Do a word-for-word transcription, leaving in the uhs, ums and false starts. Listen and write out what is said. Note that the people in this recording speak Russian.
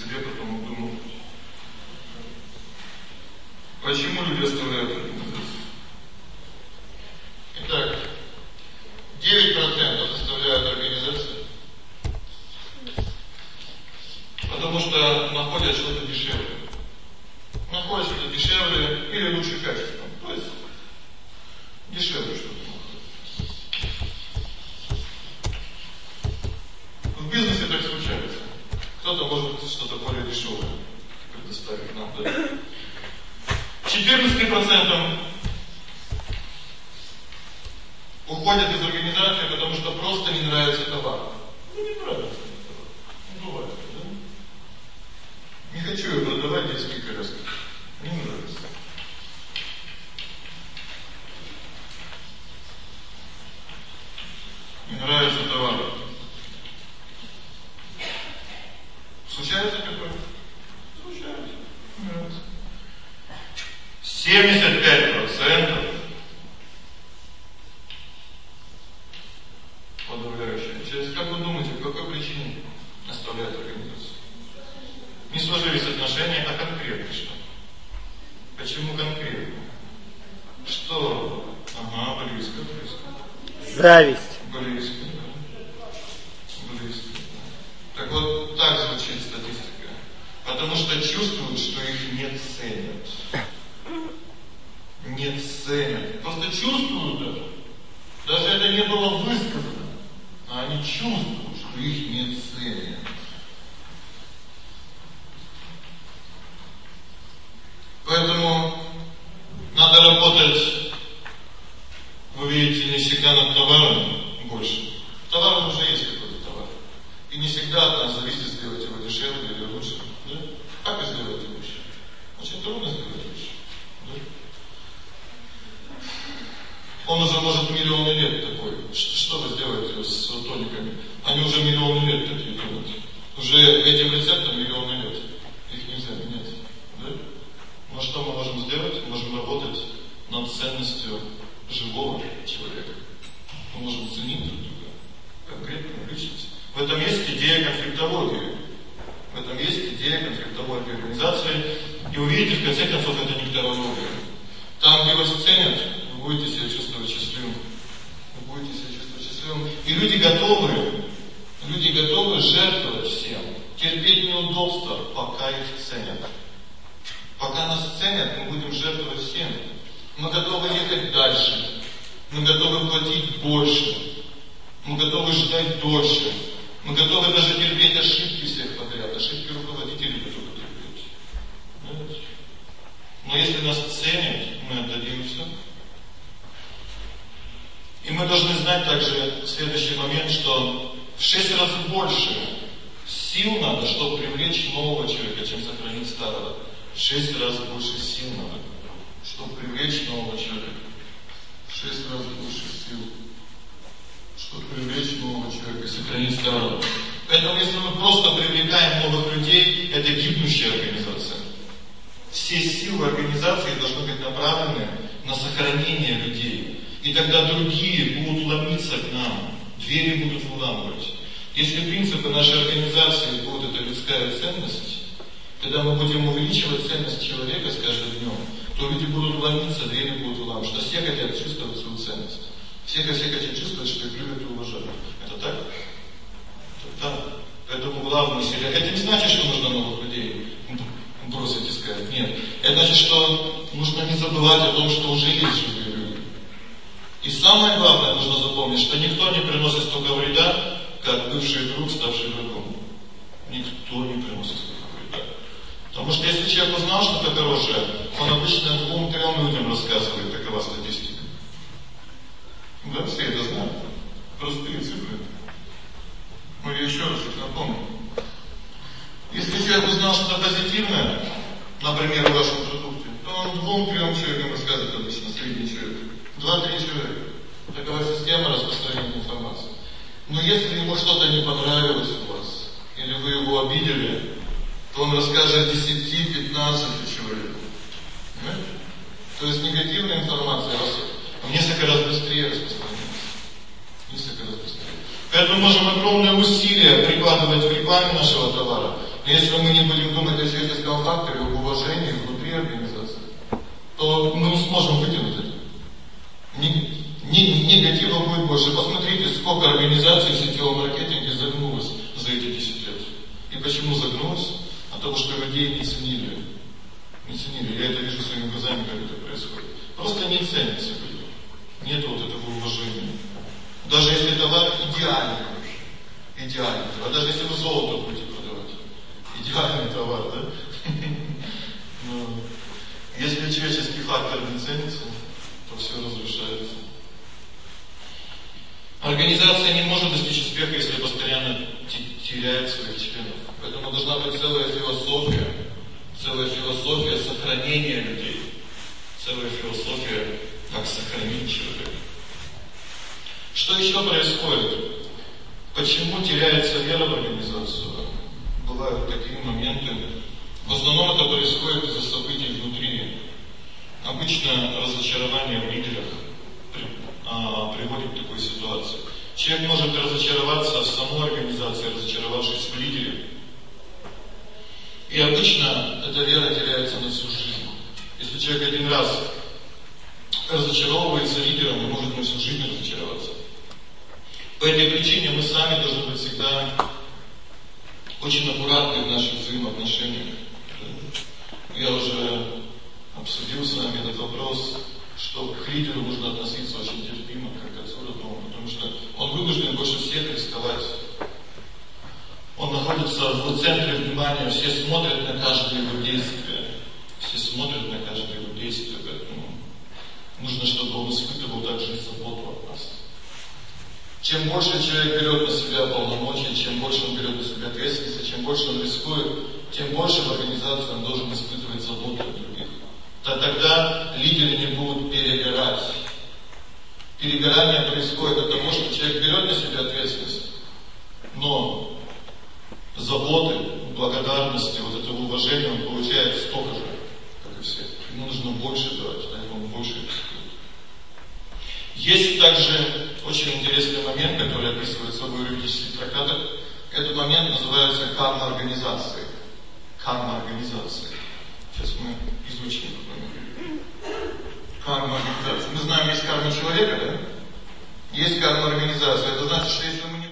себе потом обдумывать. Почему люди оставляют организацию? Итак, девять процентов оставляют организацию, потому что находят что-то дешевле. Находят что-то дешевле или лучше качество. То есть дешевле что-то находят. В бизнесе так случается. Кто-то может что-то более дешевое предоставить нам. четырнадцать процентов уходят из организации, потому что просто не нравится товар. Ну не нравится товар. Ну бывает, да? Не хочу я продавать детские коляски. Не нравится. Не нравится товар. Случается такое? Случается. Нравится. семьдесят пять процентов подавляющая часть. Как вы думаете, по какой причине оставляют организацию? Не сложились отношения, а конкретно что? Почему конкретно? Что? Ага, близко, близко. Зависть. Близко, да. Близко. Так вот, так звучит статистика. Потому что чувствуют, что их не ценят. Не ценят. Просто чувствуют это. Даже это не было высказано. А они чувствуют, что их не ценят. Поэтому надо работать, вы видите, не всегда над товаром больше. Товар уже есть какой-то товар. И не всегда от нас зависит сделать его дешевле или лучше. Да? Как сделать лучше? Очень трудно сделать лучше. Да? Он уже может миллионы лет такой. Что, что вы сделаете с тониками? Они уже миллионы лет такие делают. Уже этим рецептом миллионы лет. Их нельзя менять. Да? Но что мы можем сделать? Мы можем работать над ценностью живого человека. Мы можем ценить друг друга. Конкретную личность. В этом есть идея конфликтологии. В этом есть идея конфликтологии организации. И увидите, в конце концов, это нектарология. Там, где вас ценят, вы будете себя чувствовать счастливым. Вы будете себя чувствовать счастливым. И люди готовы, люди готовы жертвовать всем. Терпеть неудобства, пока их ценят. Пока нас ценят, мы будем жертвовать всем. Мы готовы ехать дальше. Мы готовы платить больше. Мы готовы ждать дольше. Мы готовы даже терпеть ошибки всех подряд. Ошибки руководителей готовы терпеть. Знаете? Но если нас ценят, мы отдадим все. И мы должны знать также в следующий момент, что в шесть раз больше сил надо, чтобы привлечь нового человека, чем сохранить старого. В шесть раз больше сил надо, чтобы привлечь нового человека. В шесть раз больше сил, чтобы привлечь нового человека и сохранить старого. Поэтому, если мы просто привлекаем новых людей, это гибнущая организация. Все силы организации должны быть направлены на сохранение людей. И тогда другие будут ломиться к нам, двери будут выламывать. Если принципы нашей организации будут это людская ценность, когда мы будем увеличивать ценность человека с каждым днем, то люди будут ломиться, двери будут выламывать. Что все хотят чувствовать свою ценность. Все, все хотят чувствовать, что их любят и уважают. Это так? Это так. Поэтому главное усилие. Это не значит, что нужно новых людей бросить и сказать. Нет. Это значит, что нужно не забывать о том, что уже есть живые люди. И самое главное нужно запомнить, что никто не приносит столько вреда, как бывший друг, ставший врагом. Никто не приносит столько вреда. Потому что если человек узнал что-то хорошее, он обычно двум-трем людям рассказывает, такова статистика. Да, все это знают. Простые цифры. Но я еще раз их напомню. Если человек узнал что-то позитивное, например, в вашем продукте, то он двум-трем человекам рассказывает обычно, средний человек. Два-три человека. Такова система распространения информации. Но если ему что-то не понравилось у вас, или вы его обидели, то он расскажет десяти-пятнадцати человек. Понимаете? То есть негативная информация в несколько раз быстрее распространяется. Несколько раз быстрее. Поэтому мы можем огромные усилия прикладывать в рекламе нашего товара. Но если мы не будем думать о человеческом факторе, об уважении внутри организации, то мы не сможем вытянуть это. Негатива будет больше. Посмотрите, сколько организаций в сетевом маркетинге загнулось за эти десять лет. И почему загнулось? От того, что людей не ценили. Не ценили. Я это вижу своими глазами, как это происходит. Просто не ценится люди. Нет вот этого уважения. Даже если товар идеальный, идеальный товар, даже если вы золото будете продавать, идеальный товар, да? Но если человеческий фактор не ценится, то все разрушается. Организация не может достичь успеха, если постоянно теряет своих членов. Поэтому должна быть целая философия, целая философия сохранения людей, целая философия, как сохранить человека. Что еще происходит? Почему теряется вера в организацию? Бывают такие моменты. В основном это происходит из-за событий внутри. Обычно разочарование в лидерах а, приводит к такой ситуации. Человек может разочароваться в самой организации, разочаровавшись в лидере. И обычно эта вера теряется на всю жизнь. Если человек один раз разочаровывается лидером, он может на всю жизнь разочароваться. По этой причине мы сами должны быть всегда очень аккуратны в наших взаимоотношениях. Я уже обсудил с вами этот вопрос, что к лидеру нужно относиться очень терпимо, как к отцу родному, потому что он вынужден больше всех рисковать. Он находится в центре внимания, все смотрят на каждое его действие, все смотрят на каждое его действие, поэтому нужно, чтобы он испытывал также и заботу от нас. Чем больше человек берет на себя полномочия, чем больше он берет на себя ответственность, чем больше он рискует, тем больше в организации он должен испытывать заботу от других. То тогда лидеры не будут перегорать. Перегорание происходит от того, что человек берет на себя ответственность, но заботы, благодарности, вот этого уважения он получает столько же, как и все. Ему нужно больше давать, поэтому он больше рискует. Есть также очень интересный момент, который описывается в юридических трактатах. Этот момент называется карма организации. Карма организации. Сейчас мы изучим этот момент. Карма организации. Мы знаем, есть карма человека, да? Есть карма организации. Это значит, что если у